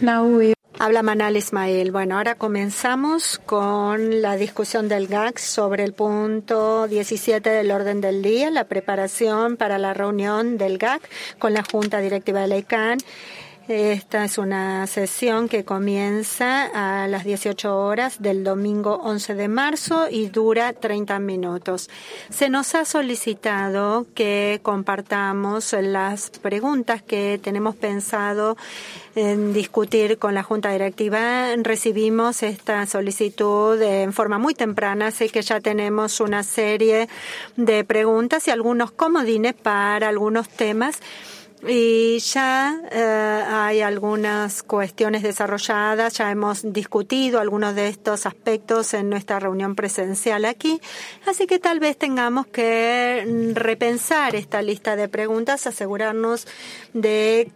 Habla Manal Ismail. Bueno, ahora comenzamos con la discusión del GAC sobre el punto 17 del orden del día, la preparación para la reunión del GAC con la Junta Directiva de la ICANN. Esta es una sesión que comienza a las 18 horas del domingo 11 de marzo y dura 30 minutos. Se nos ha solicitado que compartamos las preguntas que tenemos pensado en discutir con la Junta Directiva. Recibimos esta solicitud en forma muy temprana, así que ya tenemos una serie de preguntas y algunos comodines para algunos temas. Y ya hay algunas cuestiones desarrolladas, ya hemos discutido algunos de estos aspectos en nuestra reunión presencial aquí, así que tal vez tengamos que repensar esta lista de preguntas, asegurarnos de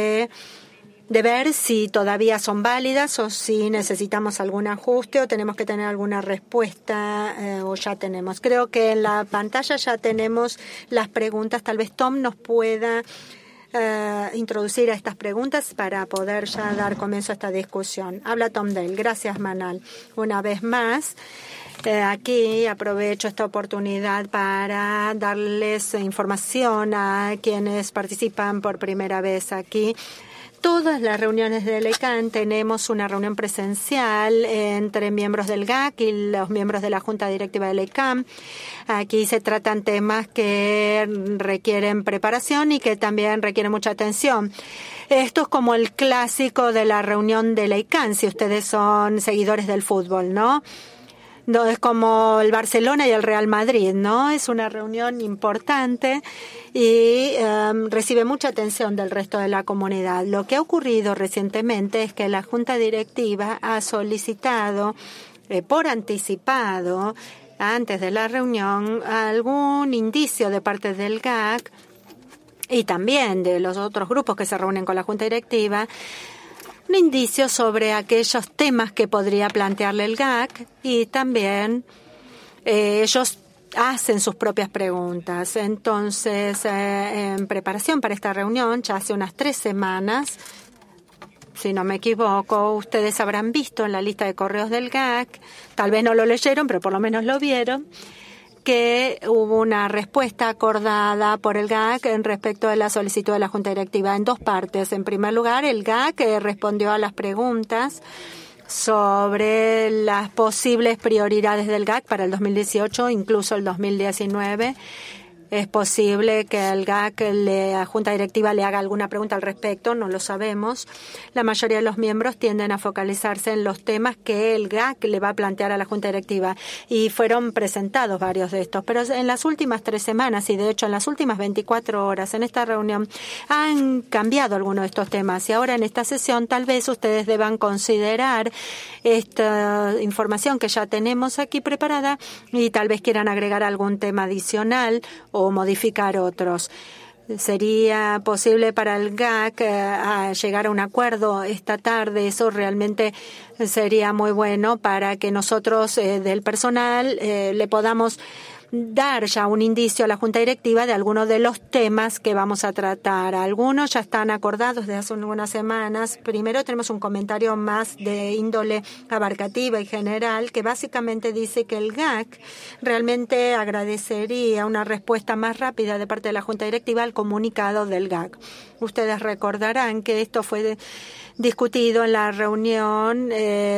ver si todavía son válidas o si necesitamos algún ajuste o tenemos que tener alguna respuesta o ya tenemos. Creo que en la pantalla ya tenemos las preguntas, tal vez Tom nos pueda introducir a estas preguntas para poder ya dar comienzo a esta discusión. Habla Tom Dale. Gracias, Manal. Una vez más, aquí aprovecho esta oportunidad para darles información a quienes participan por primera vez aquí. Todas las reuniones de la ICANN tenemos una reunión presencial entre miembros del GAC y los miembros de la Junta Directiva de la ICANN. Aquí se tratan temas que requieren preparación y que también requieren mucha atención. Esto es como el clásico de la reunión de la ICANN, si ustedes son seguidores del fútbol, ¿no? No, es como el Barcelona y el Real Madrid, ¿no? Es una reunión importante y recibe mucha atención del resto de la comunidad. Lo que ha ocurrido recientemente es que la Junta Directiva ha solicitado por anticipado, antes de la reunión, algún indicio de parte del GAC y también de los otros grupos que se reúnen con la Junta Directiva, un indicio sobre aquellos temas que podría plantearle el GAC y también ellos hacen sus propias preguntas. Entonces, en preparación para esta reunión, ya hace unas 3 semanas, si no me equivoco, ustedes habrán visto en la lista de correos del GAC, tal vez no lo leyeron, pero por lo menos lo vieron, que hubo una respuesta acordada por el GAC en respecto de la solicitud de la Junta Directiva en 2 partes. En primer lugar, el GAC respondió a las preguntas sobre las posibles prioridades del GAC para el 2018, incluso el 2019. Es posible que el GAC, la Junta Directiva, le haga alguna pregunta al respecto, no lo sabemos. La mayoría de los miembros tienden a focalizarse en los temas que el GAC le va a plantear a la Junta Directiva y fueron presentados varios de estos. Pero en las últimas 3 semanas y de hecho en las últimas 24 horas en esta reunión han cambiado algunos de estos temas y ahora en esta sesión tal vez ustedes deban considerar esta información que ya tenemos aquí preparada y tal vez quieran agregar algún tema adicional o modificar otros. ¿Sería posible para el GAC llegar a un acuerdo esta tarde? Eso realmente sería muy bueno para que nosotros del personal le podamos dar ya un indicio a la Junta Directiva de algunos de los temas que vamos a tratar. Algunos ya están acordados desde hace algunas semanas. Primero tenemos un comentario más de índole abarcativa y general que básicamente dice que el GAC realmente agradecería una respuesta más rápida de parte de la Junta Directiva al comunicado del GAC. Ustedes recordarán que esto fue discutido en la reunión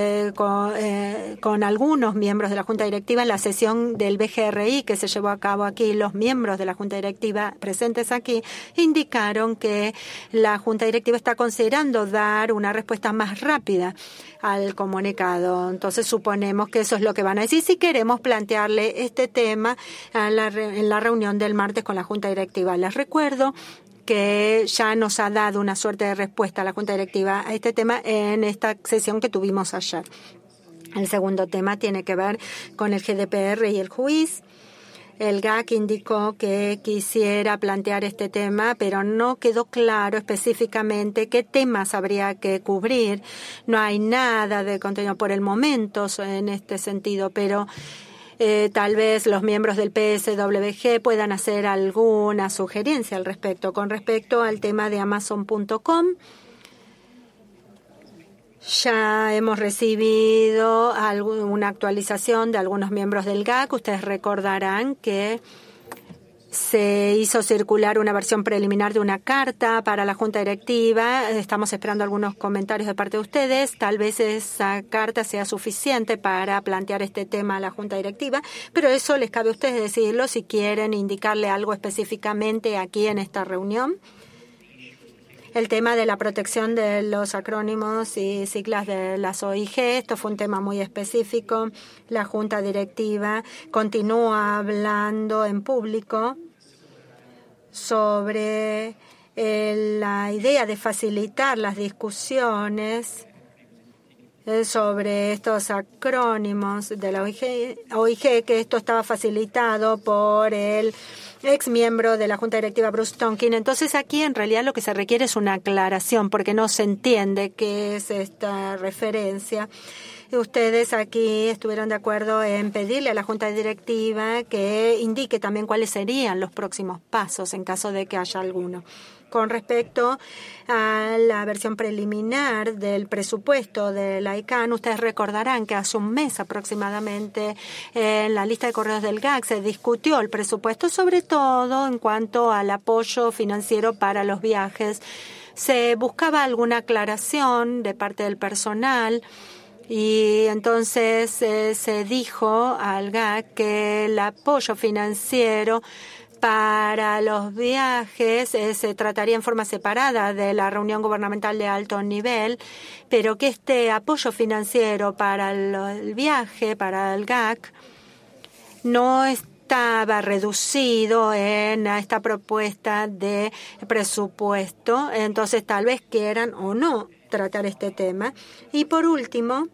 con algunos miembros de la Junta Directiva en la sesión del BGRI que se llevó a cabo aquí. Los miembros de la Junta Directiva presentes aquí indicaron que la Junta Directiva está considerando dar una respuesta más rápida al comunicado. Entonces suponemos que eso es lo que van a decir si queremos plantearle este tema en la reunión del martes con la Junta Directiva. Les recuerdo que ya nos ha dado una suerte de respuesta a la Junta Directiva a este tema en esta sesión que tuvimos ayer. El segundo tema tiene que ver con el GDPR y el juiz. El GAC indicó que quisiera plantear este tema, pero no quedó claro específicamente qué temas habría que cubrir. No hay nada de contenido por el momento en este sentido, pero tal vez los miembros del PSWG puedan hacer alguna sugerencia al respecto. Con respecto al tema de Amazon.com, Ya hemos recibido una actualización de algunos miembros del GAC. Ustedes recordarán que se hizo circular una versión preliminar de una carta para la Junta Directiva. Estamos esperando algunos comentarios de parte de ustedes. Tal vez esa carta sea suficiente para plantear este tema a la Junta Directiva, pero eso les cabe a ustedes decidirlo si quieren indicarle algo específicamente aquí en esta reunión. El tema de la protección de los acrónimos y siglas de las OIG, esto fue un tema muy específico. La Junta Directiva continúa hablando en público sobre la idea de facilitar las discusiones sobre estos acrónimos de la OIG, que esto estaba facilitado por el ex miembro de la Junta Directiva Bruce Tonkin. Entonces aquí en realidad lo que se requiere es una aclaración porque no se entiende qué es esta referencia. Ustedes aquí estuvieron de acuerdo en pedirle a la Junta Directiva que indique también cuáles serían los próximos pasos en caso de que haya alguno. Con respecto a la versión preliminar del presupuesto de la ICANN, ustedes recordarán que hace un mes aproximadamente en la lista de correos del GAC se discutió el presupuesto, sobre todo en cuanto al apoyo financiero para los viajes. Se buscaba alguna aclaración de parte del personal y entonces se dijo al GAC que el apoyo financiero para los viajes se trataría en forma separada de la reunión gubernamental de alto nivel, pero que este apoyo financiero para el viaje, para el GAC, no estaba reducido en esta propuesta de presupuesto. Entonces, tal vez quieran o no tratar este tema. Y por último,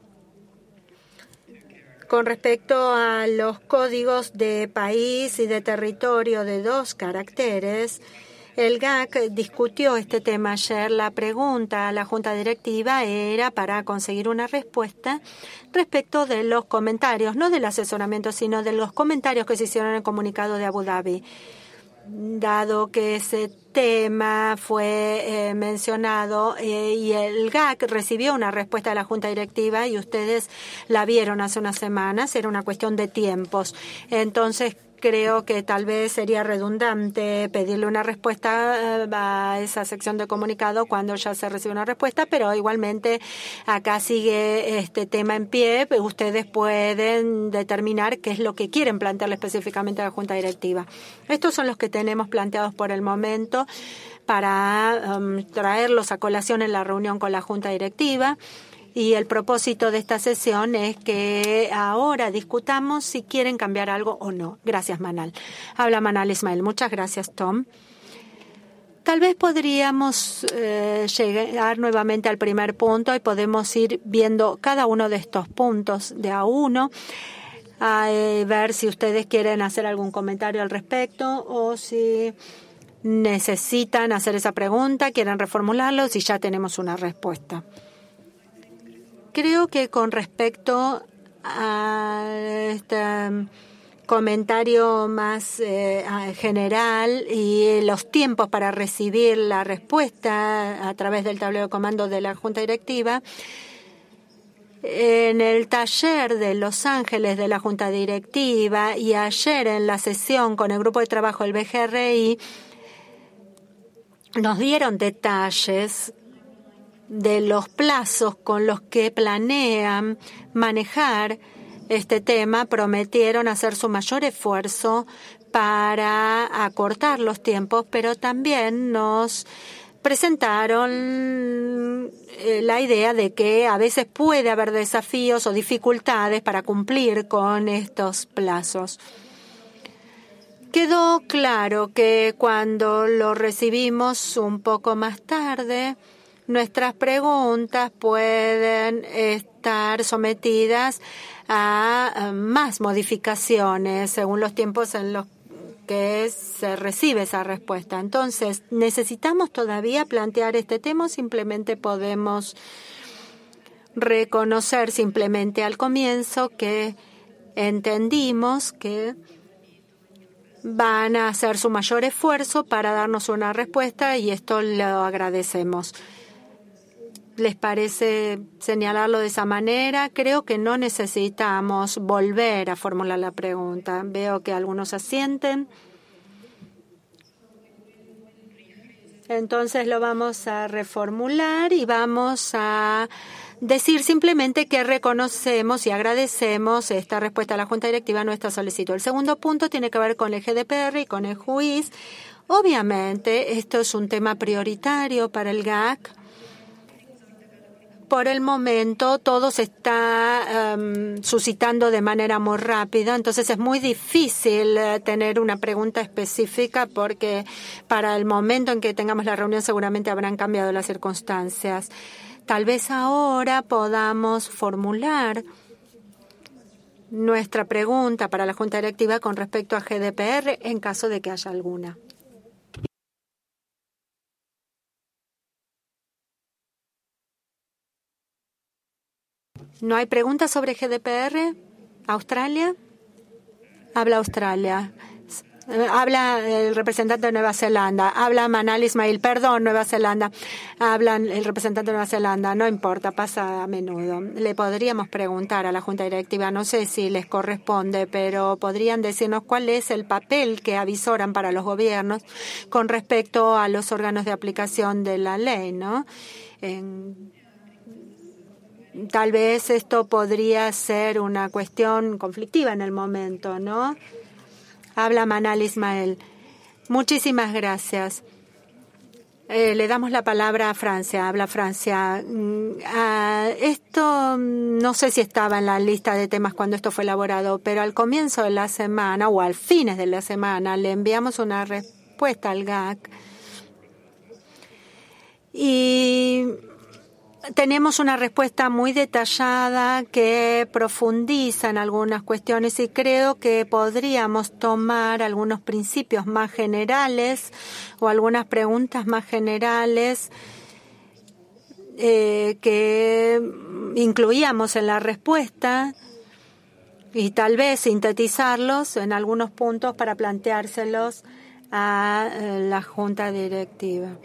con respecto a los códigos de país y de territorio de 2 caracteres, el GAC discutió este tema ayer. La pregunta a la Junta Directiva era para conseguir una respuesta respecto de los comentarios, no del asesoramiento, sino de los comentarios que se hicieron en el comunicado de Abu Dhabi. Dado que ese tema fue mencionado y el GAC recibió una respuesta de la Junta Directiva y ustedes la vieron hace unas semanas, era una cuestión de tiempos. Entonces, creo que tal vez sería redundante pedirle una respuesta a esa sección de comunicado cuando ya se recibe una respuesta, pero igualmente acá sigue este tema en pie. Ustedes pueden determinar qué es lo que quieren plantearle específicamente a la Junta Directiva. Estos son los que tenemos planteados por el momento para traerlos a colación en la reunión con la Junta Directiva. Y el propósito de esta sesión es que ahora discutamos si quieren cambiar algo o no. Gracias, Manal. Habla Manal Ismail. Muchas gracias, Tom. Tal vez podríamos llegar nuevamente al primer punto y podemos ir viendo cada uno de estos puntos de a uno, a ver si ustedes quieren hacer algún comentario al respecto o si necesitan hacer esa pregunta, quieren reformularlo, si ya tenemos una respuesta. Creo que con respecto a este comentario más general y los tiempos para recibir la respuesta a través del tablero de comando de la Junta Directiva, en el taller de Los Ángeles de la Junta Directiva y ayer en la sesión con el grupo de trabajo del BGRI, nos dieron detalles de los plazos con los que planean manejar este tema. Prometieron hacer su mayor esfuerzo para acortar los tiempos, pero también nos presentaron la idea de que a veces puede haber desafíos o dificultades para cumplir con estos plazos. Quedó claro que cuando lo recibimos un poco más tarde, nuestras preguntas pueden estar sometidas a más modificaciones según los tiempos en los que se recibe esa respuesta. Entonces, ¿necesitamos todavía plantear este tema o simplemente podemos reconocer simplemente al comienzo que entendimos que van a hacer su mayor esfuerzo para darnos una respuesta y esto lo agradecemos? ¿Les parece señalarlo de esa manera? Creo que no necesitamos volver a formular la pregunta. Veo que algunos asienten. Entonces lo vamos a reformular y vamos a decir simplemente que reconocemos y agradecemos esta respuesta a la Junta Directiva a nuestra solicitud. El segundo punto tiene que ver con el GDPR y con el juiz. Obviamente, esto es un tema prioritario para el GAC. Por el momento, todo se está suscitando de manera muy rápida, entonces es muy difícil tener una pregunta específica porque para el momento en que tengamos la reunión seguramente habrán cambiado las circunstancias. Tal vez ahora podamos formular nuestra pregunta para la Junta Directiva con respecto a GDPR en caso de que haya alguna. ¿No hay preguntas sobre GDPR? ¿Australia? Habla Australia. Habla el representante de Nueva Zelanda. Habla Manal Ismail. Perdón, Nueva Zelanda. Habla el representante de Nueva Zelanda. No importa, pasa a menudo. Le podríamos preguntar a la Junta Directiva, no sé si les corresponde, pero podrían decirnos cuál es el papel que avisoran para los gobiernos con respecto a los órganos de aplicación de la ley, ¿no? Tal vez esto podría ser una cuestión conflictiva en el momento, ¿no? Habla Manal Ismail. Muchísimas gracias. Le damos la palabra a Francia. Habla Francia. Esto no sé si estaba en la lista de temas cuando esto fue elaborado, pero al comienzo de la semana o al fines de la semana le enviamos una respuesta al GAC y tenemos una respuesta muy detallada que profundiza en algunas cuestiones y creo que podríamos tomar algunos principios más generales o algunas preguntas más generales que incluíamos en la respuesta y tal vez sintetizarlos en algunos puntos para planteárselos a la Junta Directiva.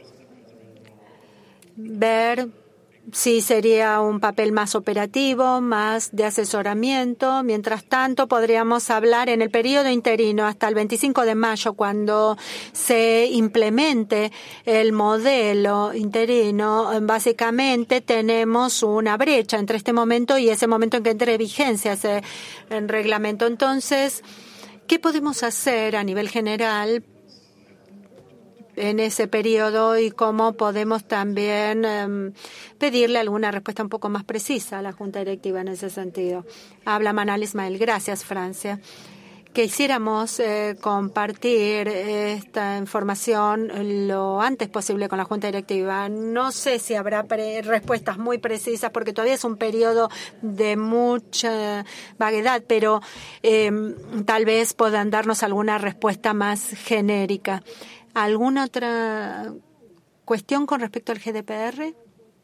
Ver sí, sería un papel más operativo, más de asesoramiento. Mientras tanto, podríamos hablar en el periodo interino hasta el 25 de mayo, cuando se implemente el modelo interino. Básicamente, tenemos una brecha entre este momento y ese momento en que entre vigencia ese reglamento. Entonces, ¿qué podemos hacer a nivel general en ese periodo y cómo podemos también pedirle alguna respuesta un poco más precisa a la Junta Directiva en ese sentido? Habla Manal Ismail. Gracias, Francia. Quisiéramos compartir esta información lo antes posible con la Junta Directiva. No sé si habrá respuestas muy precisas porque todavía es un periodo de mucha vaguedad, pero tal vez puedan darnos alguna respuesta más genérica. ¿Alguna otra cuestión con respecto al GDPR?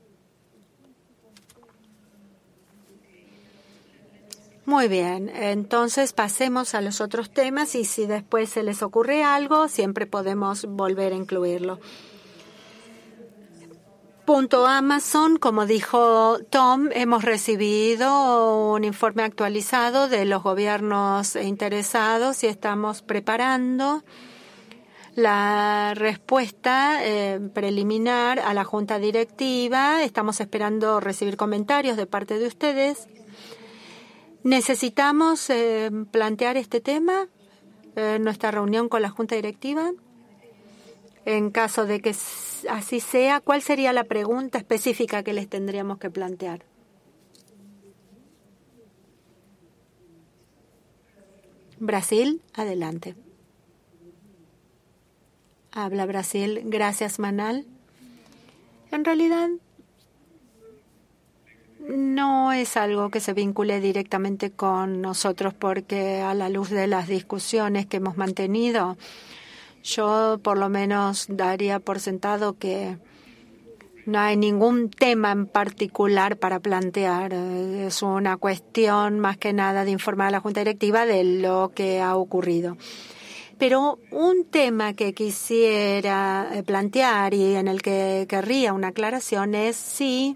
Muy bien, entonces pasemos a los otros temas y si después se les ocurre algo, siempre podemos volver a incluirlo. Punto Amazon, como dijo Tom, hemos recibido un informe actualizado de los gobiernos interesados y estamos preparando la respuesta preliminar a la Junta Directiva. Estamos esperando recibir comentarios de parte de ustedes. ¿Necesitamos plantear este tema en nuestra reunión con la Junta Directiva? En caso de que así sea, ¿cuál sería la pregunta específica que les tendríamos que plantear? Brasil, adelante. Habla Brasil. Gracias, Manal. En realidad, no es algo que se vincule directamente con nosotros porque a la luz de las discusiones que hemos mantenido, yo por lo menos daría por sentado que no hay ningún tema en particular para plantear. Es una cuestión más que nada de informar a la Junta Directiva de lo que ha ocurrido. Pero un tema que quisiera plantear y en el que querría una aclaración es si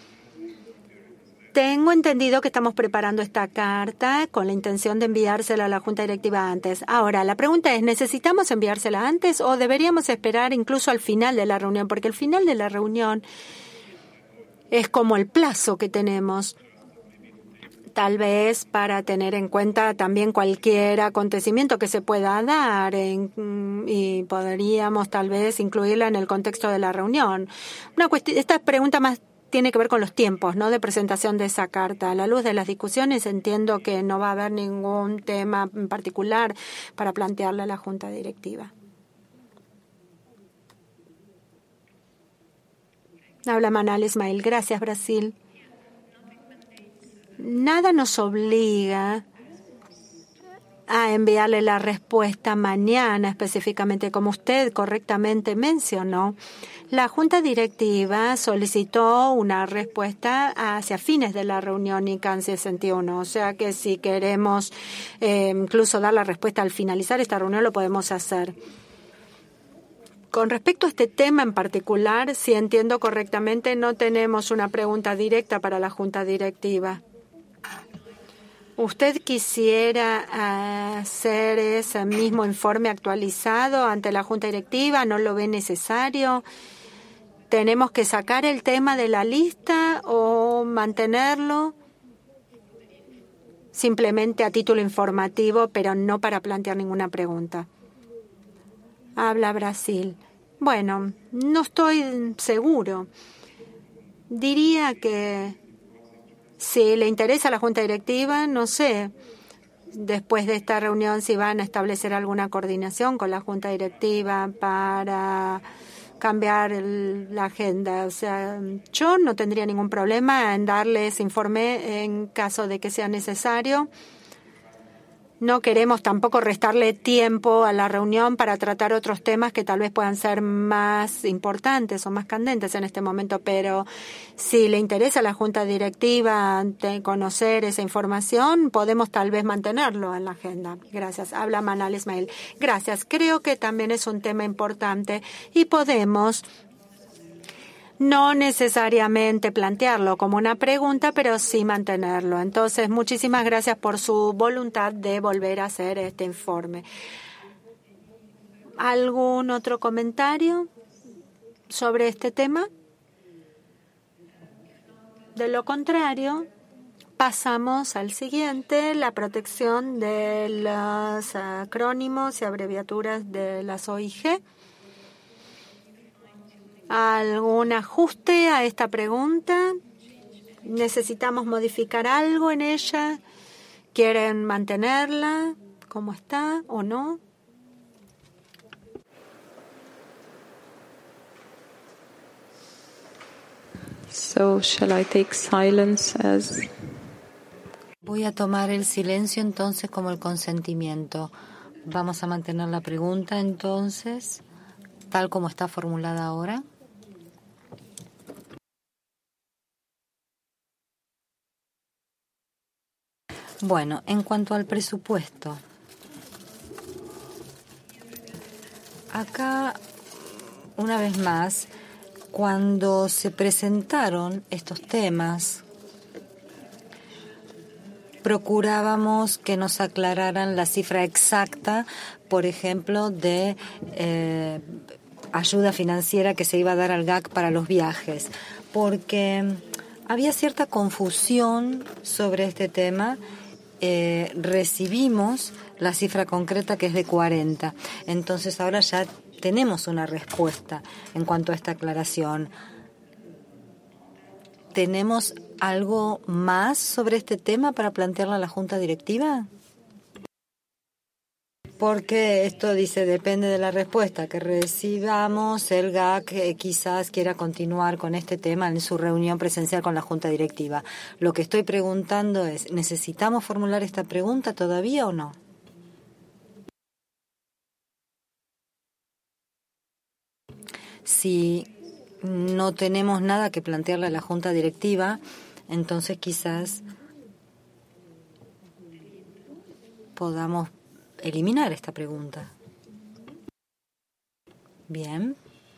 tengo entendido que estamos preparando esta carta con la intención de enviársela a la Junta Directiva antes. Ahora, la pregunta es, ¿necesitamos enviársela antes o deberíamos esperar incluso al final de la reunión? Porque el final de la reunión es como el plazo que tenemos, tal vez para tener en cuenta también cualquier acontecimiento que se pueda dar y podríamos tal vez incluirla en el contexto de la reunión. Esta pregunta más tiene que ver con los tiempos, ¿no?, de presentación de esa carta. A la luz de las discusiones entiendo que no va a haber ningún tema en particular para plantearle a la Junta Directiva. Habla Manal Ismail. Gracias, Brasil. Nada nos obliga a enviarle la respuesta mañana, específicamente como usted correctamente mencionó. La Junta Directiva solicitó una respuesta hacia fines de la reunión ICANN 61, o sea que si queremos incluso dar la respuesta al finalizar esta reunión lo podemos hacer. Con respecto a este tema en particular, si entiendo correctamente, no tenemos una pregunta directa para la Junta Directiva. ¿Usted quisiera hacer ese mismo informe actualizado ante la Junta Directiva? ¿No lo ve necesario? ¿Tenemos que sacar el tema de la lista o mantenerlo simplemente a título informativo, pero no para plantear ninguna pregunta? Habla Brasil. Bueno, no estoy seguro. Diría que si le interesa a la Junta Directiva, no sé, después de esta reunión si van a establecer alguna coordinación con la Junta Directiva para cambiar la agenda. O sea, yo no tendría ningún problema en darle ese informe en caso de que sea necesario. No queremos tampoco restarle tiempo a la reunión para tratar otros temas que tal vez puedan ser más importantes o más candentes en este momento, pero si le interesa a la Junta Directiva conocer esa información, podemos tal vez mantenerlo en la agenda. Gracias. Habla Manal Ismail. Gracias. Creo que también es un tema importante y podemos no necesariamente plantearlo como una pregunta, pero sí mantenerlo. Entonces, muchísimas gracias por su voluntad de volver a hacer este informe. ¿Algún otro comentario sobre este tema? De lo contrario, pasamos al siguiente, la protección de los acrónimos y abreviaturas de las OIG. ¿Algún ajuste a esta pregunta? ¿Necesitamos modificar algo en ella? ¿Quieren mantenerla como está o no? So, shall I take silence as... Voy a tomar el silencio entonces como el consentimiento. Vamos a mantener la pregunta entonces, tal como está formulada ahora. Bueno, en cuanto al presupuesto, acá, una vez más, cuando se presentaron estos temas, procurábamos que nos aclararan la cifra exacta, por ejemplo, de ayuda financiera que se iba a dar al GAC para los viajes, porque había cierta confusión sobre este tema. Recibimos la cifra concreta que es de 40. Entonces ahora ya tenemos una respuesta en cuanto a esta aclaración. ¿Tenemos algo más sobre este tema para plantearlo a la Junta Directiva? Porque esto dice, depende de la respuesta que recibamos, el GAC quizás quiera continuar con este tema en su reunión presencial con la Junta Directiva. Lo que estoy preguntando es, ¿necesitamos formular esta pregunta todavía o no? Si no tenemos nada que plantearle a la Junta Directiva, entonces quizás podamos eliminar esta pregunta. Bien.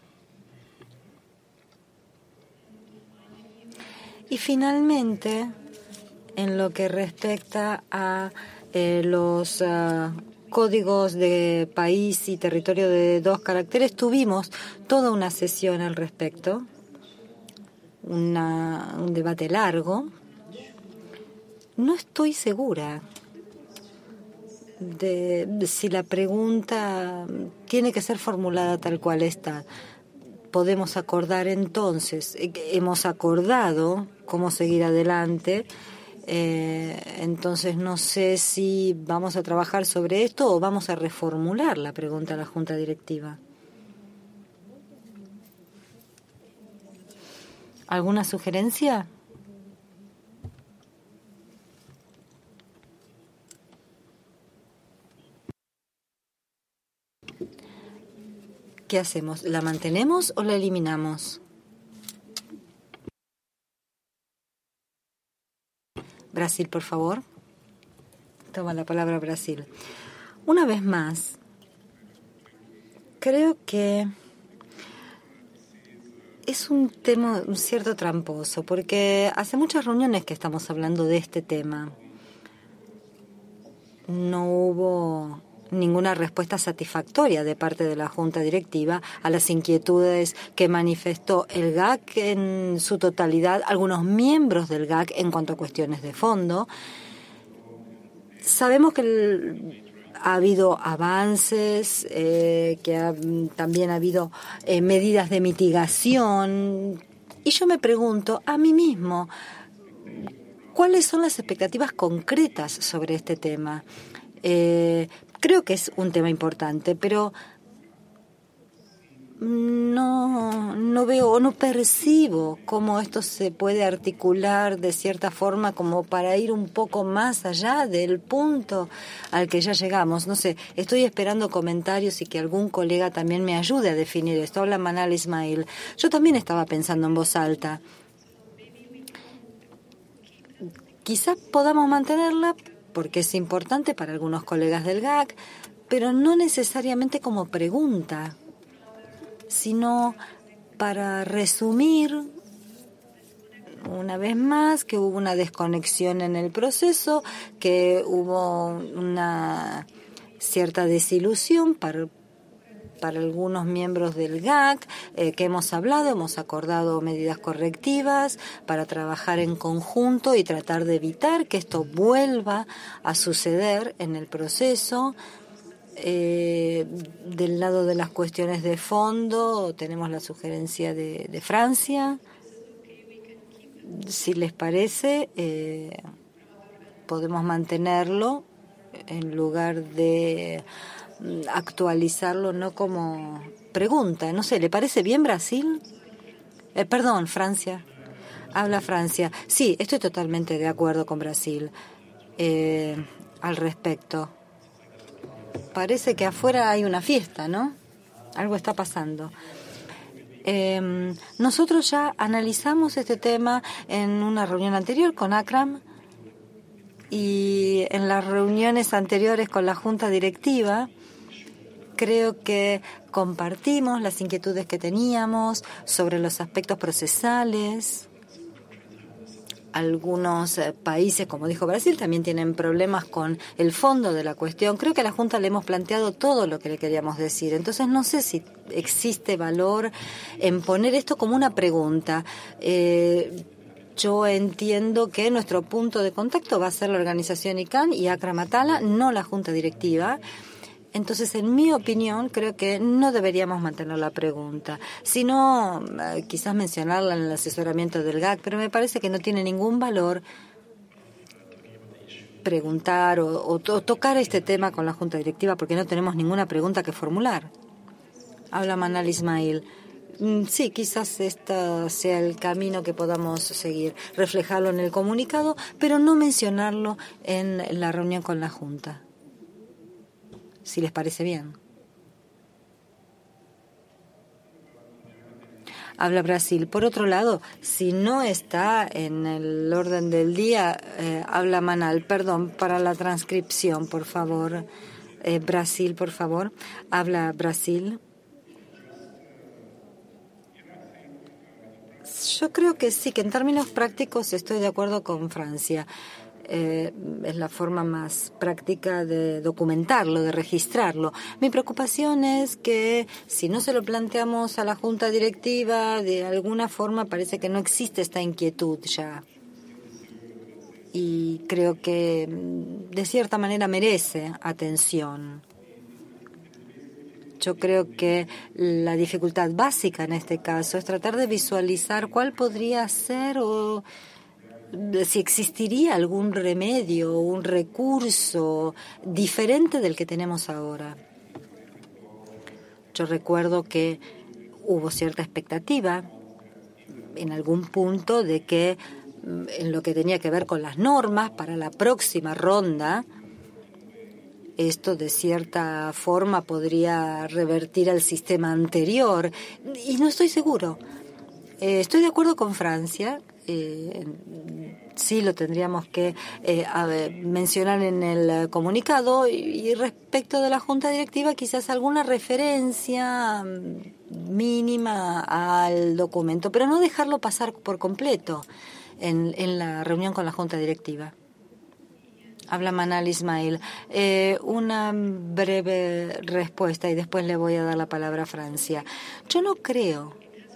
Y finalmente, en lo que respecta a los códigos de país y territorio de 2 caracteres, tuvimos toda una sesión al respecto, un debate largo. No estoy segura de si la pregunta tiene que ser formulada tal cual está. Podemos acordar entonces, hemos acordado cómo seguir adelante, entonces no sé si vamos a trabajar sobre esto o vamos a reformular la pregunta a la Junta Directiva. ¿Alguna sugerencia? ¿Qué hacemos? ¿La mantenemos o la eliminamos? Brasil, por favor. Toma la palabra Brasil. Una vez más, creo que es un tema un cierto tramposo, porque hace muchas reuniones que estamos hablando de este tema. No hubo ninguna respuesta satisfactoria de parte de la Junta Directiva a las inquietudes que manifestó el GAC en su totalidad, algunos miembros del GAC en cuanto a cuestiones de fondo. Sabemos que ha habido avances, también ha habido medidas de mitigación, y yo me pregunto a mí mismo, ¿cuáles son las expectativas concretas sobre este tema? Creo que es un tema importante, pero no veo o no percibo cómo esto se puede articular de cierta forma como para ir un poco más allá del punto al que ya llegamos. No sé, estoy esperando comentarios y que algún colega también me ayude a definir esto. Habla Manal Ismail. Yo también estaba pensando en voz alta. Quizás podamos mantenerla porque es importante para algunos colegas del GAC, pero no necesariamente como pregunta, sino para resumir una vez más que hubo una desconexión en el proceso, que hubo una cierta desilusión para algunos miembros del GAC, que hemos acordado medidas correctivas para trabajar en conjunto y tratar de evitar que esto vuelva a suceder en el proceso. Del lado de las cuestiones de fondo tenemos la sugerencia de Francia. Si les parece, podemos mantenerlo en lugar de actualizarlo, no como pregunta. No sé, ¿le parece bien Brasil? Perdón, Francia. Habla Francia. Sí, estoy totalmente de acuerdo con Brasil al respecto. Parece que afuera hay una fiesta, ¿no? Algo está pasando. Nosotros ya analizamos este tema en una reunión anterior con Akram y en las reuniones anteriores con la Junta Directiva. Creo que compartimos las inquietudes que teníamos sobre los aspectos procesales. Algunos países, como dijo Brasil, también tienen problemas con el fondo de la cuestión. Creo que a la Junta le hemos planteado todo lo que le queríamos decir. Entonces no sé si existe valor en poner esto como una pregunta. Yo entiendo que nuestro punto de contacto va a ser la organización ICANN y Akram Atala, no la Junta Directiva. Entonces, en mi opinión, creo que no deberíamos mantener la pregunta, sino quizás mencionarla en el asesoramiento del GAC, pero me parece que no tiene ningún valor preguntar o tocar este tema con la Junta Directiva porque no tenemos ninguna pregunta que formular. Habla Manal Ismail. Sí, quizás este sea el camino que podamos seguir, reflejarlo en el comunicado, pero no mencionarlo en la reunión con la Junta. Si les parece bien. Habla Brasil. Por otro lado, si no está en el orden del día, habla Manal. Perdón, para la transcripción, por favor. Brasil, por favor. Habla Brasil. Yo creo que sí, que en términos prácticos estoy de acuerdo con Francia. Es la forma más práctica de documentarlo, de registrarlo. Mi preocupación es que si no se lo planteamos a la Junta Directiva, de alguna forma parece que no existe esta inquietud ya. Y creo que de cierta manera merece atención. Yo creo que la dificultad básica en este caso es tratar de visualizar cuál podría ser o si existiría algún remedio o un recurso diferente del que tenemos ahora. Yo recuerdo que hubo cierta expectativa en algún punto de que en lo que tenía que ver con las normas para la próxima ronda, esto de cierta forma podría revertir al sistema anterior, y no estoy seguro. Estoy de acuerdo con Francia. Sí lo tendríamos que mencionar en el comunicado, y respecto de la Junta Directiva quizás alguna referencia mínima al documento, pero no dejarlo pasar por completo en la reunión con la Junta Directiva. Habla Manal Ismail. Una breve respuesta y después le voy a dar la palabra a Francia. Yo no creo.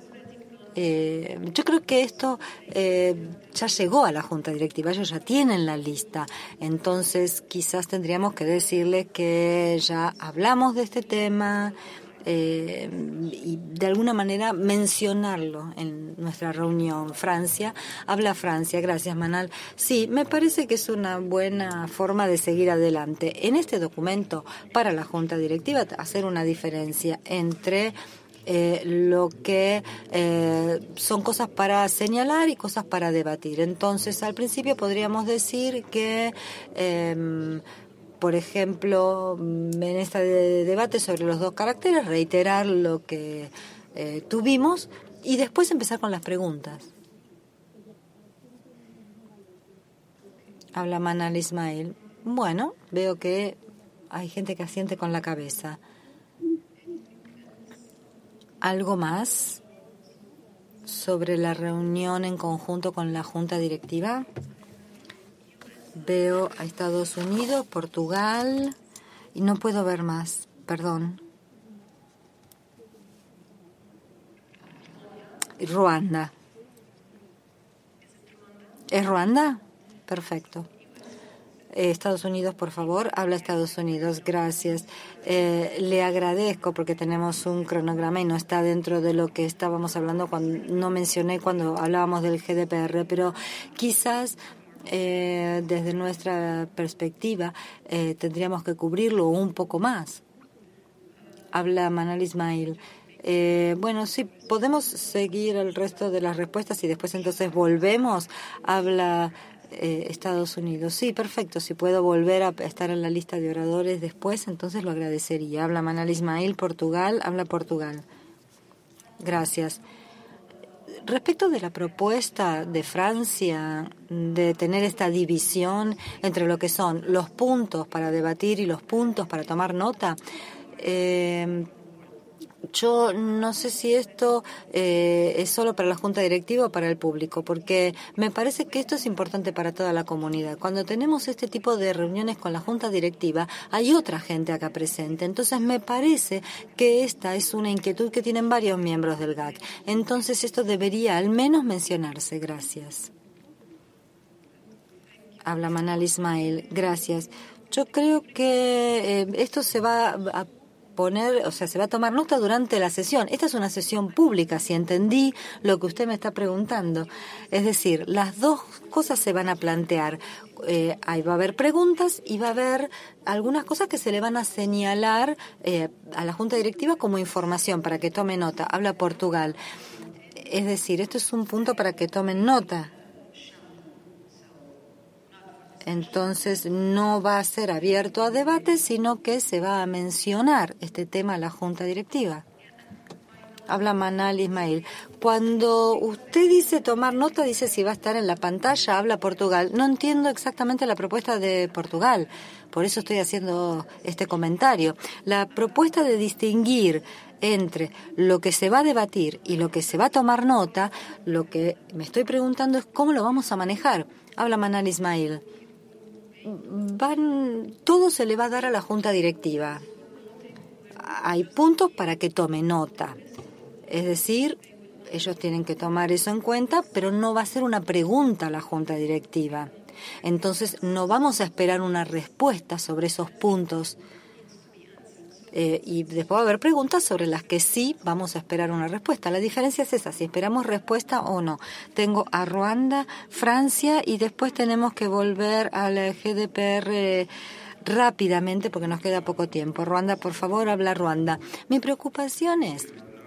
Yo creo que esto ya llegó a la Junta Directiva, ellos ya tienen la lista, entonces quizás tendríamos que decirles que ya hablamos de este tema y de alguna manera mencionarlo en nuestra reunión. Francia, habla Francia. Gracias, Manal. Sí, me parece que es una buena forma de seguir adelante. En este documento para la Junta Directiva, hacer una diferencia entre lo que son cosas para señalar y cosas para debatir. Entonces, al principio podríamos decir que, por ejemplo, en este debate sobre los dos caracteres, reiterar lo que tuvimos y después empezar con las preguntas. Habla Manal Ismail. Bueno, veo que hay gente que asiente con la cabeza. ¿Algo más sobre la reunión en conjunto con la Junta Directiva? Veo a Estados Unidos, Portugal, y no puedo ver más, perdón. Ruanda. ¿Es Ruanda? Perfecto. Estados Unidos, por favor, habla Estados Unidos. Gracias. Le agradezco porque tenemos un cronograma y no está dentro de lo que estábamos hablando cuando no mencioné cuando hablábamos del GDPR, pero quizás desde nuestra perspectiva tendríamos que cubrirlo un poco más. Habla Manal Ismail. Bueno, sí, podemos seguir el resto de las respuestas y después entonces volvemos. Habla Estados Unidos. Sí, perfecto. Si puedo volver a estar en la lista de oradores después, entonces lo agradecería. Habla Manal Ismail, Portugal. Habla Portugal. Gracias. Respecto de la propuesta de Francia de tener esta división entre lo que son los puntos para debatir y los puntos para tomar nota, yo no sé si esto es solo para la Junta Directiva o para el público, porque me parece que esto es importante para toda la comunidad. Cuando tenemos este tipo de reuniones con la Junta Directiva, hay otra gente acá presente. Entonces, me parece que esta es una inquietud que tienen varios miembros del GAC. Entonces, esto debería al menos mencionarse. Gracias. Habla Manal Ismail. Gracias. Yo creo que esto se va a se va a tomar nota durante la sesión. Esta es una sesión pública, si entendí lo que usted me está preguntando. Es decir, las dos cosas se van a plantear. Ahí va a haber preguntas y va a haber algunas cosas que se le van a señalar a la Junta Directiva como información para que tome nota. Habla Portugal. Es decir, esto es un punto para que tomen nota. Entonces no va a ser abierto a debate, sino que se va a mencionar este tema a la Junta Directiva. Habla Manal Ismail. Cuando usted dice tomar nota, dice si va a estar en la pantalla, habla Portugal. No entiendo exactamente la propuesta de Portugal, por eso estoy haciendo este comentario. La propuesta de distinguir entre lo que se va a debatir y lo que se va a tomar nota, lo que me estoy preguntando es cómo lo vamos a manejar. Habla Manal Ismail. Todo se le va a dar a la Junta Directiva. Hay puntos para que tome nota. Es decir, ellos tienen que tomar eso en cuenta, pero no va a ser una pregunta a la Junta Directiva. Entonces, no vamos a esperar una respuesta sobre esos puntos. Y después va a haber preguntas sobre las que sí vamos a esperar una respuesta. La diferencia es esa, si esperamos respuesta o no. Tengo a Ruanda, Francia y después tenemos que volver al GDPR rápidamente porque nos queda poco tiempo. Ruanda, por favor, habla Ruanda. Mi preocupación es...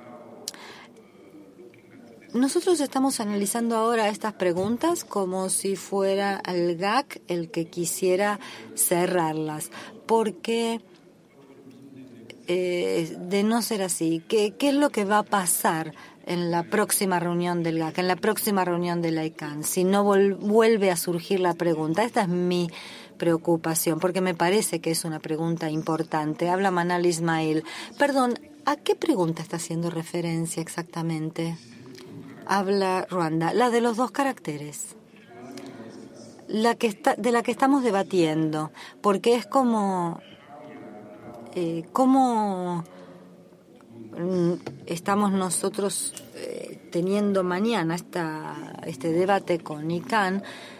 Nosotros estamos analizando ahora estas preguntas como si fuera el GAC el que quisiera cerrarlas. Porque... de no ser así, ¿qué es lo que va a pasar en la próxima reunión del GAC, en la próxima reunión de la ICANN, si no vuelve a surgir la pregunta? Esta es mi preocupación, porque me parece que es una pregunta importante. Habla Manal Ismail. Perdón, ¿a qué pregunta está haciendo referencia exactamente? Habla Ruanda. La de los 2 caracteres. De la que estamos debatiendo, porque es como... ¿Cómo estamos nosotros teniendo mañana este debate con ICANN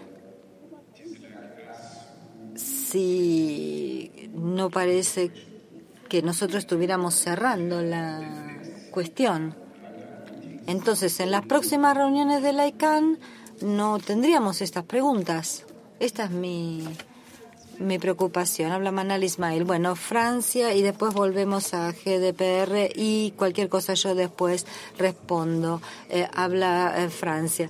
si no parece que nosotros estuviéramos cerrando la cuestión? Entonces, en las próximas reuniones de la ICANN no tendríamos estas preguntas. Esta es mi preocupación. Habla Manal Ismail. Bueno, Francia y después volvemos a GDPR y cualquier cosa yo después respondo. Habla Francia.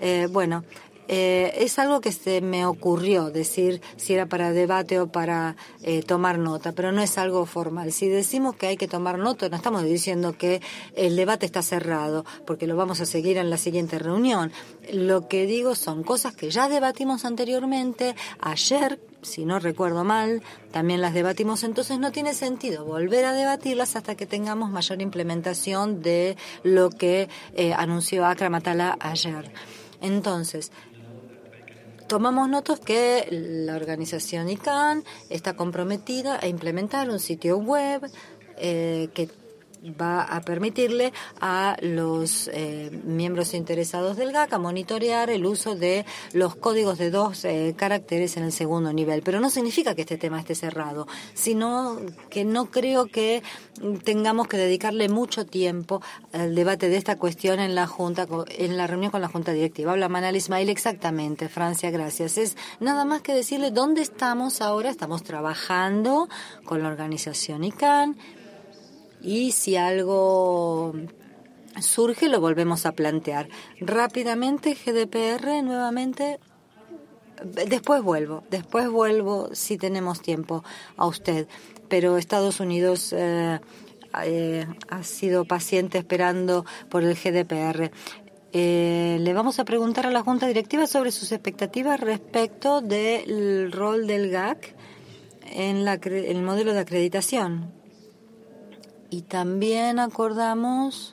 Es algo que se me ocurrió decir si era para debate o para tomar nota, pero no es algo formal. Si decimos que hay que tomar nota, no estamos diciendo que el debate está cerrado, porque lo vamos a seguir en la siguiente reunión. Lo que digo son cosas que ya debatimos anteriormente. Ayer, si no recuerdo mal, también las debatimos, entonces no tiene sentido volver a debatirlas hasta que tengamos mayor implementación de lo que anunció Akram Atala ayer. Entonces, tomamos notas que la organización ICANN está comprometida a implementar un sitio web que va a permitirle a los miembros interesados del GAC a monitorear el uso de los códigos de 2 caracteres en el segundo nivel. Pero no significa que este tema esté cerrado, sino que no creo que tengamos que dedicarle mucho tiempo al debate de esta cuestión en la reunión con la Junta Directiva. Habla Manal Ismail. Exactamente, Francia, gracias. Es nada más que decirle dónde estamos ahora. Estamos trabajando con la organización ICANN. Y si algo surge, lo volvemos a plantear. Rápidamente, GDPR, nuevamente. Después vuelvo si tenemos tiempo a usted. Pero Estados Unidos ha sido paciente esperando por el GDPR. Le vamos a preguntar a la Junta Directiva sobre sus expectativas respecto del rol del GAC en el modelo de acreditación. Y también acordamos...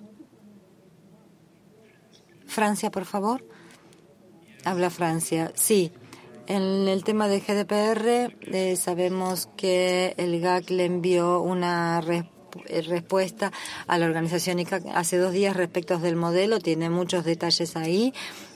Francia, por favor. Habla Francia. Sí, en el tema de GDPR sabemos que el GAC le envió una respuesta a la organización ICANN hace 2 días respecto del modelo. Tiene muchos detalles ahí.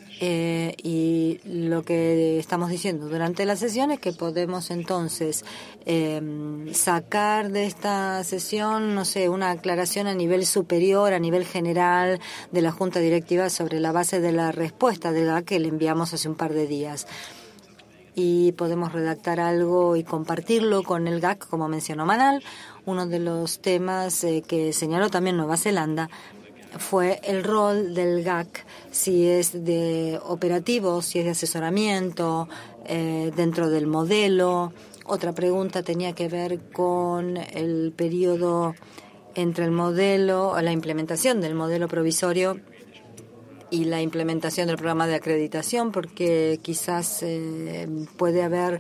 Y lo que estamos diciendo durante la sesión es que podemos entonces sacar de esta sesión, no sé, una aclaración a nivel superior, a nivel general de la Junta Directiva sobre la base de la respuesta del GAC que le enviamos hace un par de días. Y podemos redactar algo y compartirlo con el GAC, como mencionó Manal. Uno de los temas que señaló también Nueva Zelanda fue el rol del GAC, si es de operativo, si es de asesoramiento, dentro del modelo. Otra pregunta tenía que ver con el periodo entre el modelo, o la implementación del modelo provisorio y la implementación del programa de acreditación, porque quizás puede haber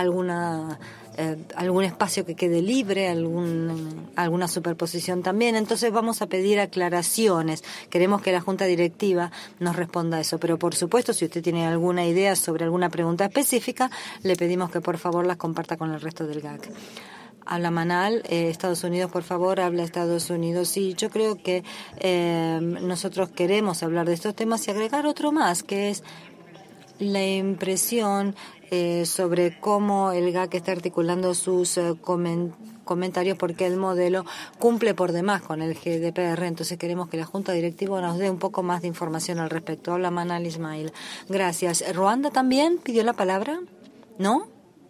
algún espacio que quede libre, alguna superposición también. Entonces vamos a pedir aclaraciones. Queremos que la Junta Directiva nos responda a eso. Pero por supuesto, si usted tiene alguna idea sobre alguna pregunta específica, le pedimos que por favor las comparta con el resto del GAC. Habla Manal, Estados Unidos, por favor, habla Estados Unidos. Sí, yo creo que nosotros queremos hablar de estos temas y agregar otro más, que es la impresión sobre cómo el GAC está articulando sus comentarios, porque el modelo cumple por demás con el GDPR. Entonces queremos que la Junta Directiva nos dé un poco más de información al respecto. Habla Manal Ismail. Gracias. ¿Ruanda también pidió la palabra? ¿No?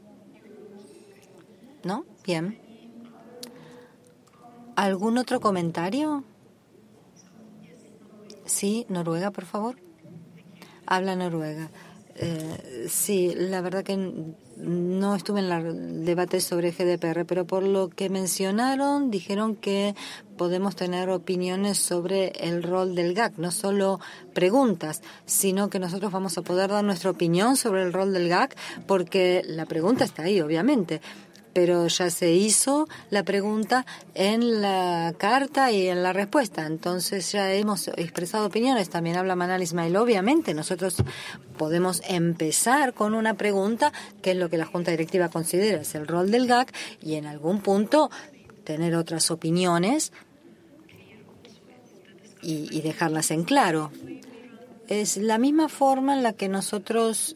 ¿No? Bien. ¿Algún otro comentario? Sí, Noruega, por favor. Habla Noruega. Sí, la verdad que no estuve en el debate sobre GDPR, pero por lo que mencionaron, dijeron que podemos tener opiniones sobre el rol del GAC, no solo preguntas, sino que nosotros vamos a poder dar nuestra opinión sobre el rol del GAC, porque la pregunta está ahí, obviamente. Pero ya se hizo la pregunta en la carta y en la respuesta. Entonces ya hemos expresado opiniones. También habla Manal Ismail. Obviamente nosotros podemos empezar con una pregunta, que es lo que la Junta Directiva considera es el rol del GAC, y en algún punto tener otras opiniones y dejarlas en claro. Es la misma forma en la que nosotros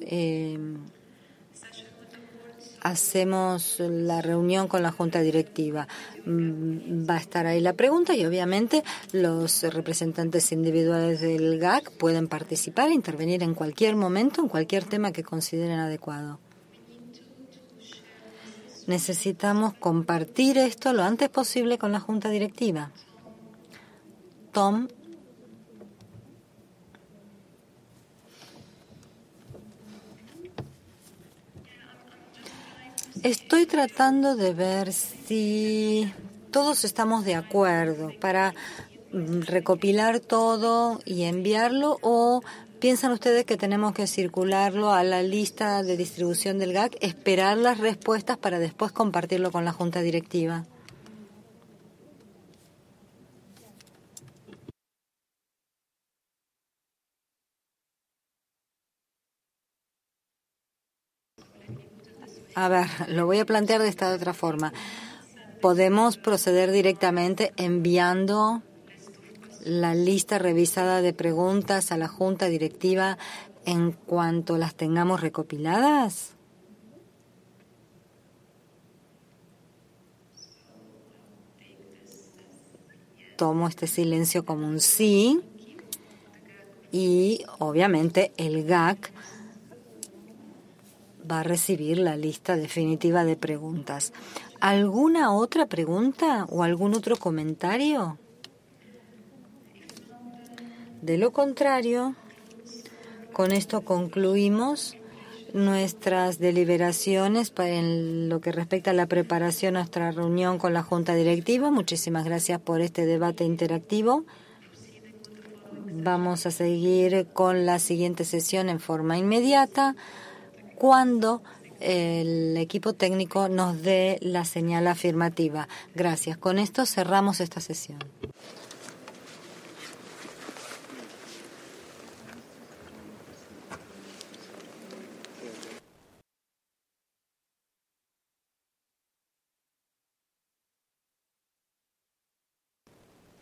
hacemos la reunión con la Junta Directiva. Va a estar ahí la pregunta y obviamente los representantes individuales del GAC pueden participar e intervenir en cualquier momento, en cualquier tema que consideren adecuado. Necesitamos compartir esto lo antes posible con la Junta Directiva. Tom. Estoy tratando de ver si todos estamos de acuerdo para recopilar todo y enviarlo, o piensan ustedes que tenemos que circularlo a la lista de distribución del GAC, esperar las respuestas para después compartirlo con la Junta Directiva. A ver, lo voy a plantear de esta otra forma. Podemos proceder directamente enviando la lista revisada de preguntas a la Junta Directiva en cuanto las tengamos recopiladas. Tomo este silencio como un sí y obviamente el GAC va a recibir la lista definitiva de preguntas. ¿Alguna otra pregunta o algún otro comentario? De lo contrario, con esto concluimos nuestras deliberaciones en lo que respecta a la preparación a nuestra reunión con la Junta Directiva. Muchísimas gracias por este debate interactivo. Vamos a seguir con la siguiente sesión en forma inmediata, cuando el equipo técnico nos dé la señal afirmativa. Gracias. Con esto cerramos esta sesión.